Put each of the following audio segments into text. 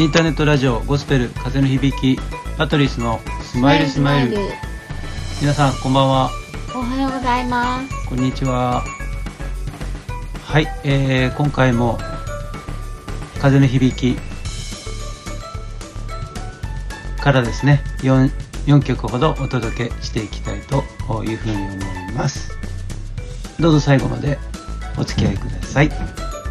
インターネットラジオゴスペル風の響きパトリスのスマイルスマイル。皆さんこんばんは。 おはようございます。 こんにちは。はい、今回も風の響きからですね 4曲ほどお届けしていきたいというふうに思います。どうぞ最後までお付き合いください。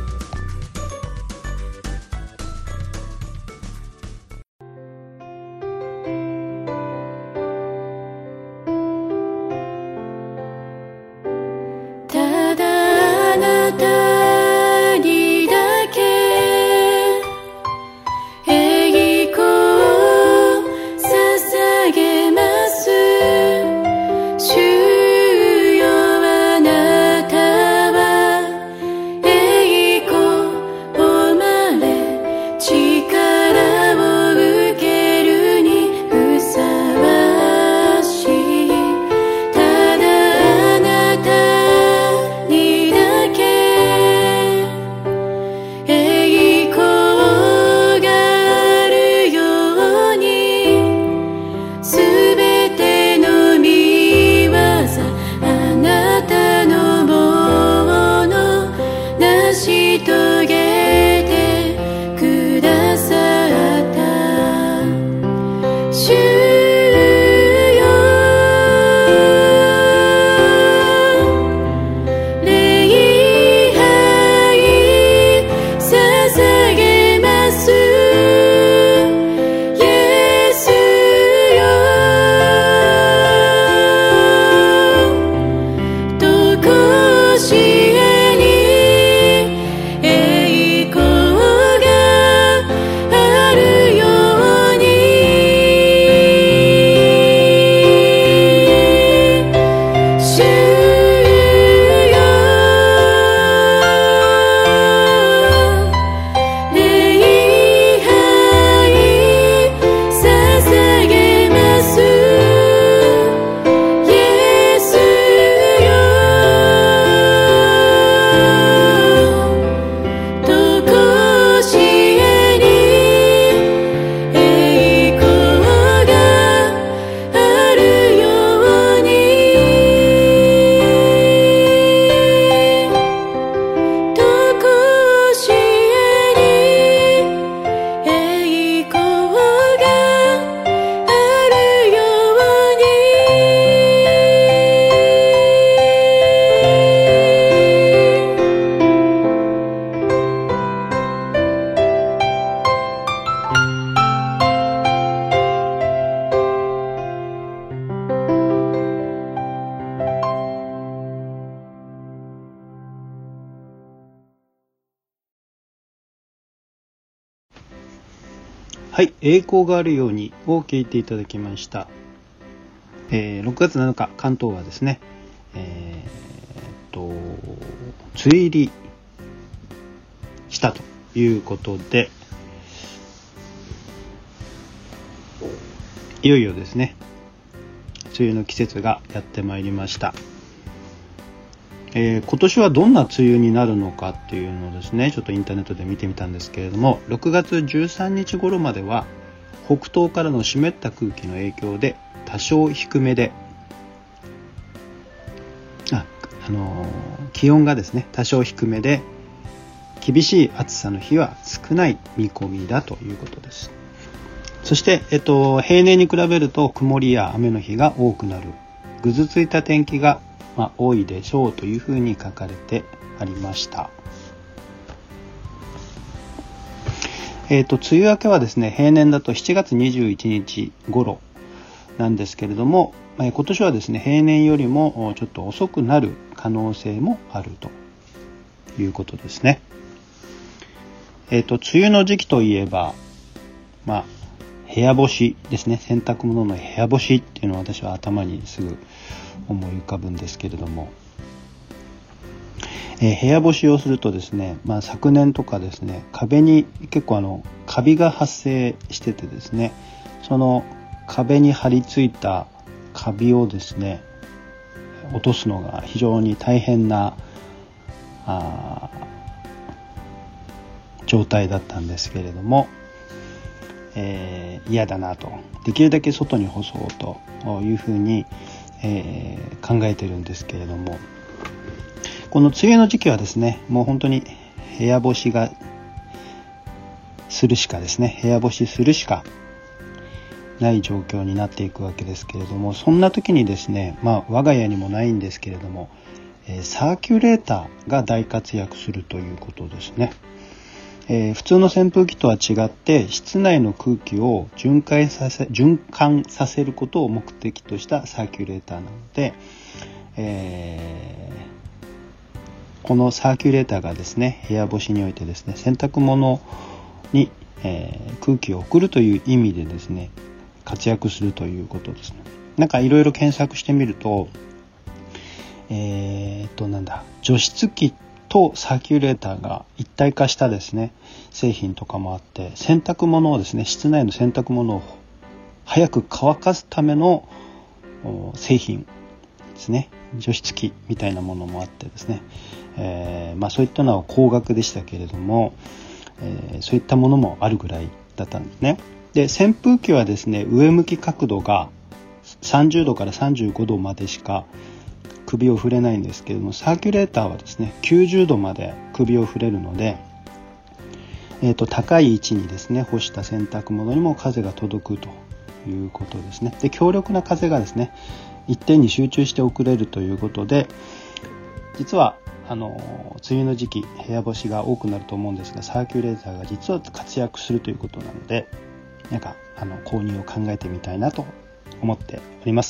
はい、栄光があるようにを聞いていただきました。6月7日関東はですね、梅雨入りしたということで、いよいよですね梅雨の季節がやってまいりました。今年はどんな梅雨になるのかっていうのをですねちょっとインターネットで見てみたんですけれども、6月13日頃までは北東からの湿った空気の影響で多少低めで気温がですね多少低めで厳しい暑さの日は少ない見込みだということです。そして、平年に比べると曇りや雨の日が多くなる、ぐずついた天気が多いでしょうというふうに書かれてありました。梅雨明けはですね平年だと7月21日頃なんですけれども、今年はですね平年よりもちょっと遅くなる可能性もあるということですね。梅雨の時期といえば部屋干しですね。洗濯物の部屋干しっていうのは私は頭にすぐ思い浮かぶんですけれども、部屋干しをするとですね、昨年とかですね壁に結構カビが発生しててですね、その壁に張り付いたカビをですね落とすのが非常に大変な状態だったんですけれども、 嫌だなと、できるだけ外に干そうというふうに、考えてるんですけれども、この梅雨の時期はですね、もう本当に部屋干しするしかない状況になっていくわけですけれども、そんな時にですね、我が家にもないんですけれども、サーキュレーターが大活躍するということですね。普通の扇風機とは違って室内の空気を循環させることを目的としたサーキュレーターなので、このサーキュレーターがですね、部屋干しにおいてですね、洗濯物に、空気を送るという意味でですね、活躍するということですね。なんかいろいろ検索してみると、除湿機とサーキュレーターが一体化したですね、製品とかもあって、洗濯物をですね、室内の洗濯物を早く乾かすための製品ですね、除湿機みたいなものもあってですね、そういったのは高額でしたけれども、そういったものもあるぐらいだったんですね。で、扇風機はですね、上向き角度が30度から35度までしか首を振れないんですけれども、サーキュレーターはですね、90度まで首を振れるので、高い位置にですね、干した洗濯物にも風が届くということですね。で、強力な風がですね、一点に集中して送れるということで、実は梅雨の時期部屋干しが多くなると思うんですが、サーキュレーターが実は活躍するということなので、なんか購入を考えてみたいなと思っております。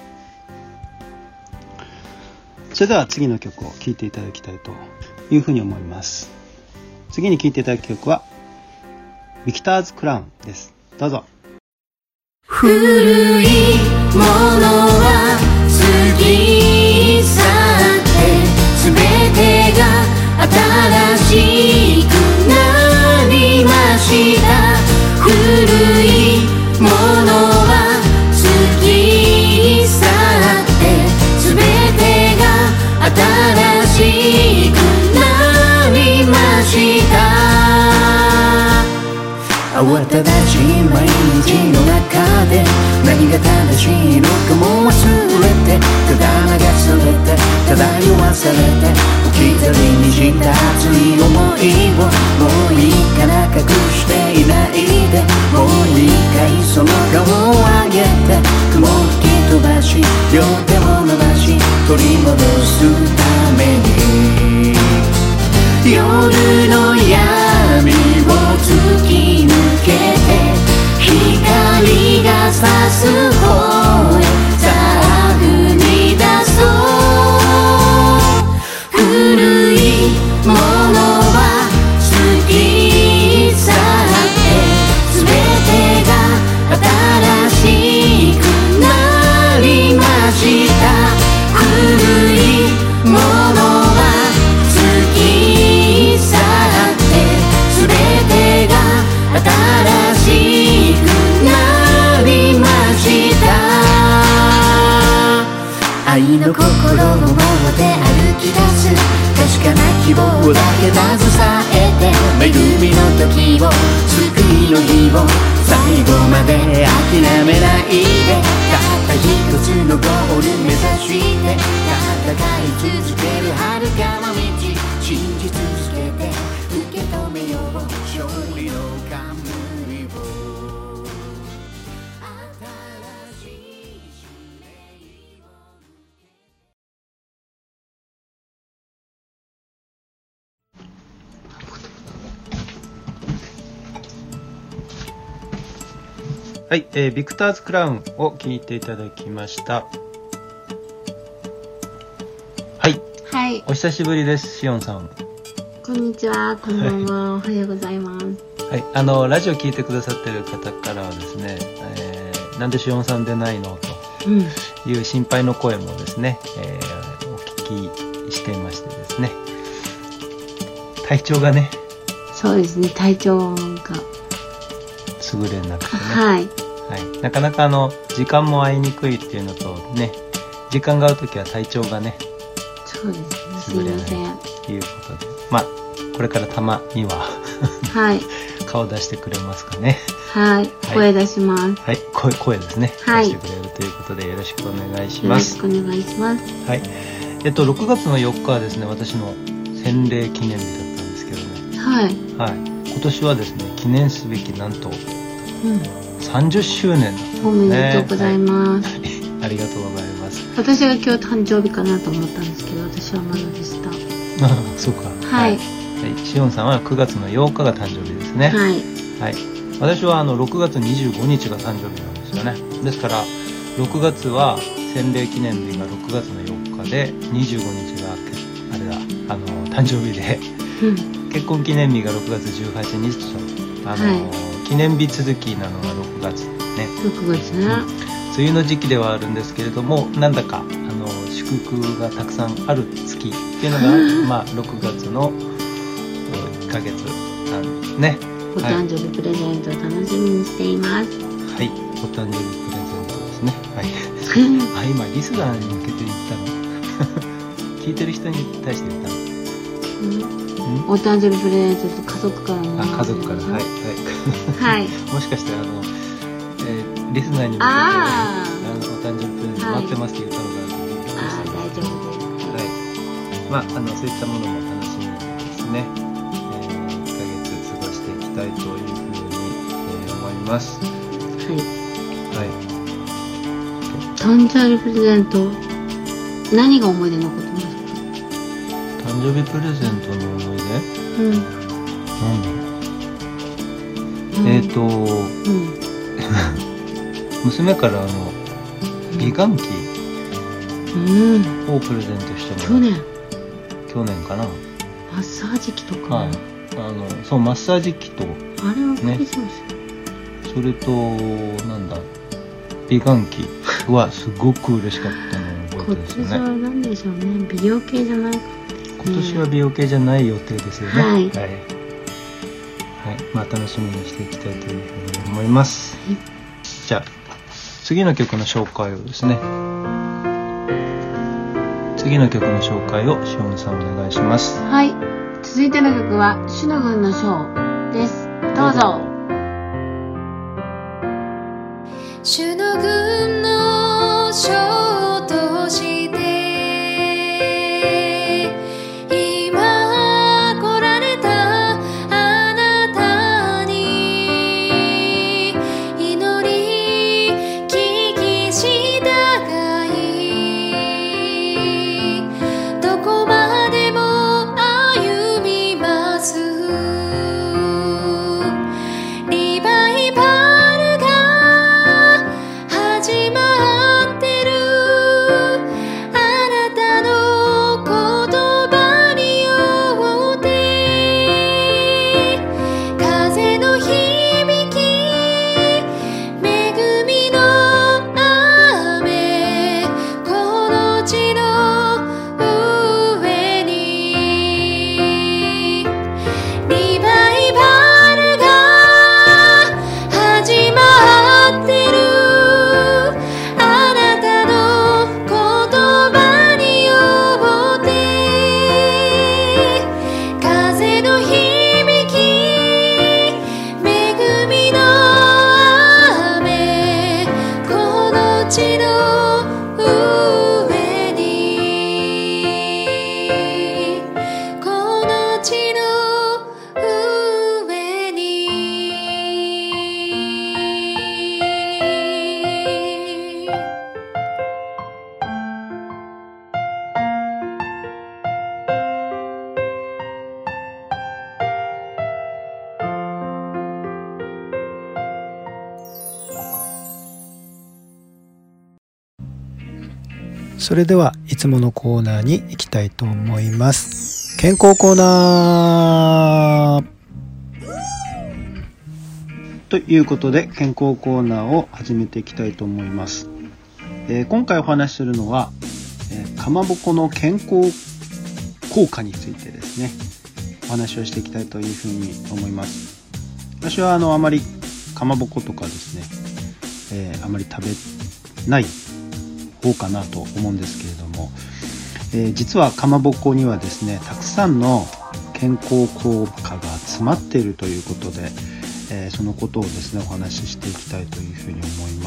それでは次の曲を聴いていただきたいというふうに思います。次に聴いていただく曲はビクターズクラウンです。どうぞ。 古いものは過ぎ去ってすべてが新しくなりました。古いものは過ぎ去ってすべてが新しくなりました。慌ただしい毎日の中で何が正しいのかも忘れて、ただ流されて漂わされて、置き去りにした熱い思いをもういいから隠していないで、もう一回その顔を上げて雲を吹き飛ばし両手を伸ばし取り戻すために、夜の闇を突き抜けて光が差す方へさあ踏み出そう。古いものは過ぎ去ってすべてが新しくなりました。古いものは過ぎ去ってすべてが新しくなりました。愛の心を持って歩き出す確かな希望だけ携えて、恵みの時を救いの日を最後まで諦めないで、たった一つのゴール目指して戦い続ける遥かな道、信じ続けて受け止めよう勝利の冠を。 はい、ビクターズクラウンを聴いていただきました。はい、 はい、 お久しぶりです、しおんさん。 こんにちは、こんばんは、おはようございます。 はい、ラジオ聞いてくださっている方からはですね、なんでしおんさんでないのという心配の声もですね、お聞きしていましてですね、体調がね、 そうですね、体調が優れなくてね、 はい、 はい、なかなか時間も合いにくいっていうのとね、時間が合うときは体調がね、 そうですね、すいませんということで、これからたまには、 はい、 顔出してくれますかね。 はい、声出します。 はい、声ですね。 はい。 出してくれるということでよろしくお願いしよろます。 しくお願いします。 はい。6月の4日はですね、私の洗礼記念日だったんですけどね。 はい。 はい。今年はですね、記念すべきなんと30周年だったんですね。 おめでとうございます。 はい、ありがとうございます。 私が今日誕生日かなと思ったんですけど、私はまだでした。 あ、そうか。 はい。 しおんさんは9月の8日が誕生日ですね。 はい。 はい。私は6月25日が誕生日なんですよね。ですから6月は洗礼記念日が6月の4日で、25日があれだ、誕生日で、結婚記念日が6月18日と、はい、記念日続きなのが6月ね。 6月ね。 梅雨の時期ではあるんですけれども、なんだか祝福がたくさんある月っていうのがまあ6月の1ヶ月なんですね。 お誕生日プレゼントを楽しみにしています。 はい、お誕生日プレゼントですね。はい。あ、今リスナーに向けて言ったの。聞いてる人に対して言ったの。 お誕生日プレゼントと家族からの。 あ、家族から、はいはい。 はい。 もしかしてリスナーに向けてお誕生日プレゼント待ってますって言ったのかなと思って。 あ、大丈夫です。 はい。まあそういったものも楽しみにですね。たいというふうに、思います。はい。はい。 誕生日プレゼント、何が思い出残ってますか？ 誕生日プレゼントの思い出？なんだろう。娘から美顔器をプレゼントしてもらう。去年かな。 マッサージ機とか。 はい。そう、マッサージ機と、 あれはクリスマス、それとなんだ、美顔器はすごく嬉しかったのを覚えてるんですよね。 今年は何でしょうね、美容系じゃないか、 今年は美容系じゃない予定ですよね。はい、はい、はい、まあ楽しみにしていきたいというふうに思います。はい、じゃあ次の曲の紹介をですね、次の曲の紹介をしおんさんお願いします。 はい、続いての曲はシュノ軍のショーです。どうぞ。 シュノ軍のショーとして今来られたあなたに祈り聞き従いどこまでも歩みますリバイバルが始まってるあなたの言葉によって風の響き恵みの雨この地の上にリバイバルが始まってるあなたの言葉によって風の響き恵みの雨この地の上にこの地の上にそれではいつものコーナーに行きたいと思います。健康コーナーということで、健康コーナーを始めていきたいと思います。今回お話しするのは、かまぼこの健康効果についてですね、お話をしていきたいというふうに思います。私はあまりかまぼことかですね、あまり食べない方かなと思うんですけれども、実はかまぼこにはですね、たくさんの健康効果が詰まっているということで、 そのことをですねお話ししていきたいというふうに思います。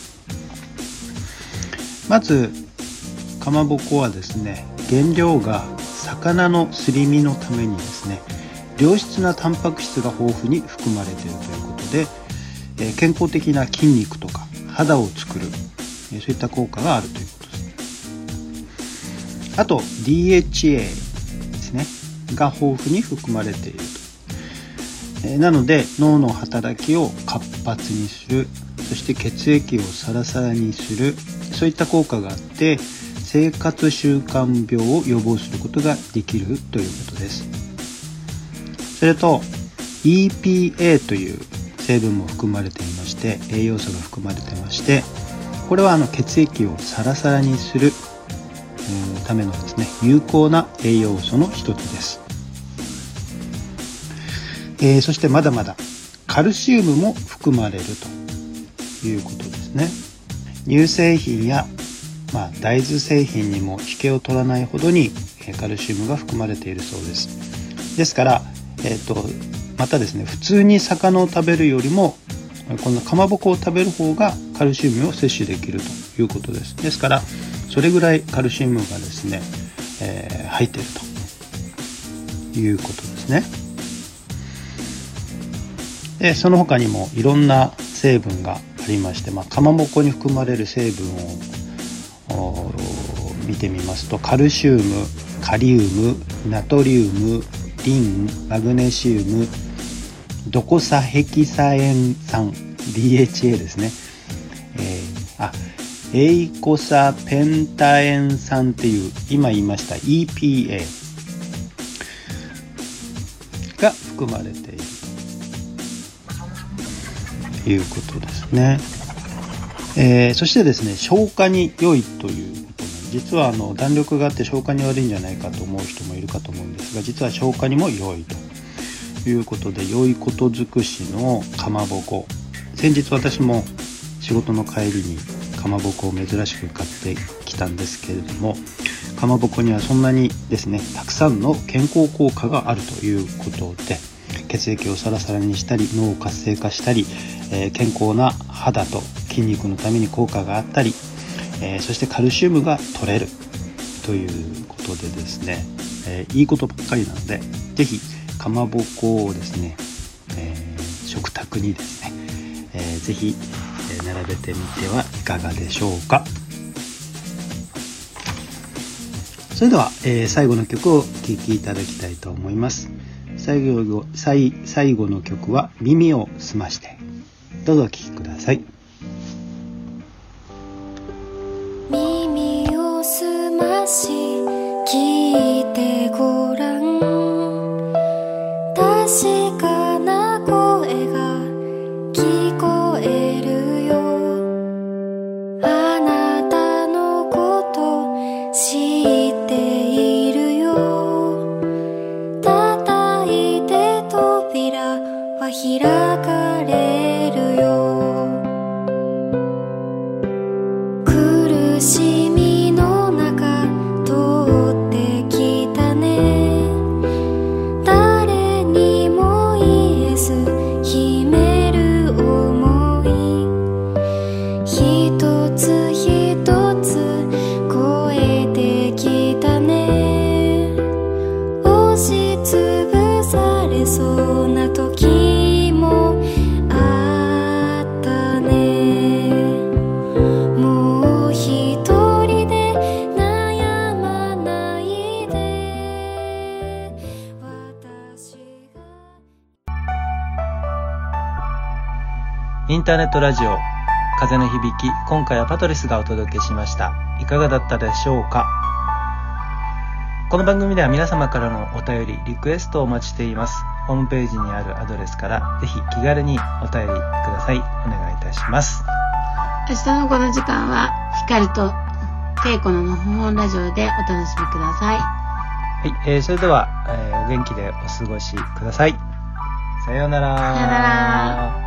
まずかまぼこはですね、原料が魚のすり身のためにですね、良質なタンパク質が豊富に含まれているということで、健康的な筋肉とか肌を作る、そういった効果があるということです。あと DHA ですねが豊富に含まれていると、なので脳の働きを活発にする、そして血液をサラサラにする、そういった効果があって生活習慣病を予防することができるということです。それと EPA という成分も含まれていまして、栄養素が含まれていまして、これは血液をサラサラにするためのですね有効な栄養素の一つです。そしてまだまだカルシウムも含まれるということですね。乳製品や、大豆製品にも引けを取らないほどにカルシウムが含まれているそうです。ですから、またですね、普通に魚を食べるよりもこのかまぼこを食べる方がカルシウムを摂取できるということです。ですからそれぐらいカルシウムがですね、入っているということですね。でその他にもいろんな成分がありまして、かまぼこに含まれる成分を見てみますと、カルシウム、カリウム、ナトリウム、リン、マグネシウム、ドコサヘキサエン酸 DHA ですね、エイコサペンタエン酸っていう今言いました EPA が含まれているということですね。そしてですね、消化に良いということで、実は弾力があって消化に悪いんじゃないかと思う人もいるかと思うんですが、実は消化にも良いということで、良いこと尽くしのかまぼこ、先日私も仕事の帰りにかまぼこを珍しく買ってきたんですけれども、かまぼこにはそんなにですねたくさんの健康効果があるということで、血液をサラサラにしたり脳を活性化したり、健康な肌と筋肉のために効果があったり、そしてカルシウムが取れるということでですね、いいことばっかりなので、ぜひかまぼこをですね、食卓にですね、ぜひ並べてみてはいかがでしょうか。それでは、最後の曲をお聴きいただきたいと思います。最後の曲は耳をすまして、どうぞお聴きください。 耳をすまし聞いてごらん、確かな声が聞こえるよ。あなたのこと知っているよ。叩いて扉は開かれるよ。苦しみの中通ってきたね。誰にも言えず秘める想い、一つ一つ超えてきたね。押しつぶされそうな時もあったね。もう一人で悩まないで、私が。 インターネットラジオ風の響き、今回はパトリスがお届けしました。いかがだったでしょうか。この番組では皆様からのお便りリクエストをお待ちしています。ホームページにあるアドレスからぜひ気軽にお便りください。お願いいたします。 明日のこの時間は光と稽古ののほほんラジオでお楽しみください。 はい、それでは、お元気でお過ごしください。さようなら。 さようなら。